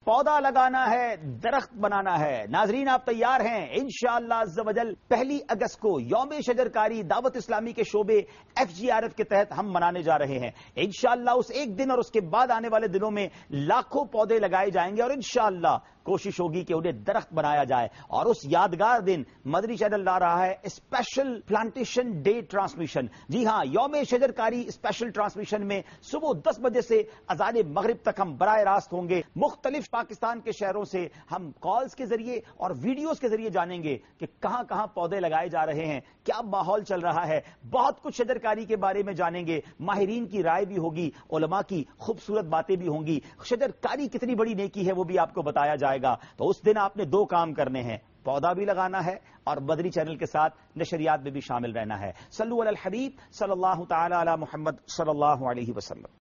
पौधा लगाना है, दरख्त बनाना है। नाजरीन आप तैयार हैं? इंशाअल्लाह अज़्ज़ व जल 1 अगस्त को यौम शजरकारी दावत इस्लामी के शोबे FGRF के तहत हम मनाने जा रहे हैं। इंशाअल्लाह उस एक दिन और उसके बाद आने वाले दिनों में लाखों पौधे लगाए जाएंगे और इंशाअल्लाह कोशिश होगी कि उन्हें दरख्त बनाया जाए। और उस यादगार दिन मदनी चैनल ला रहा है स्पेशल प्लांटेशन डे ट्रांसमिशन। जी हां, यौम शजरकारी स्पेशल ट्रांसमिशन में सुबह 10 बजे से अजान मगरिब तक हम बराह रास्त होंगे। मुख्तलिफ पाकिस्तान के शहरों से हम कॉल्स के जरिए और वीडियोस के जरिए जानेंगे कि कहां कहां पौधे लगाए जा रहे हैं, क्या माहौल चल रहा है। बहुत कुछ शजरकारी के बारे में जानेंगे, माहिरीन की राय भी होगी, उलमा की खूबसूरत बातें भी होंगी। शजरकारी कितनी बड़ी नेकी है वो भी आपको बताया जाएगा। तो उस दिन आपने 2 काम करने हैं, पौधा भी लगाना है और मदनी चैनल के साथ नशरियात में भी शामिल रहना है। सल्लु अलल हबीब सल्लल्लाहु तआला अला मुहम्मद सल्लल्लाहु अलैहि वसल्लम।